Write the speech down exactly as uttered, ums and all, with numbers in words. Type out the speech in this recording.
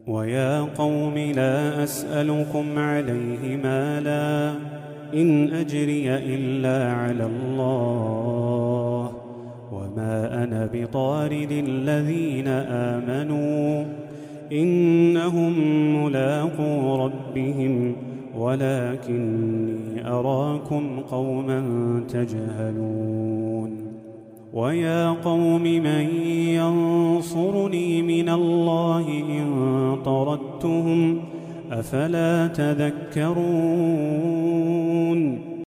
ويا قوم لا أسألكم عليه مالا إن أجري إلا على الله وما أنا بطارد الذين آمنوا إنهم ملاقو ربهم ولكني أراكم قوما تجهلون ويا قوم من ينصرني من الله إن طردتهم أفلا تذكرون